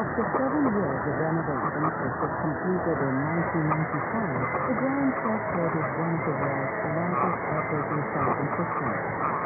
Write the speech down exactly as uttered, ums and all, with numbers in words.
After seven years of renovations, which was completed in nineteen ninety-five, the ground forecourt is one of the world's largest operating shopping systems.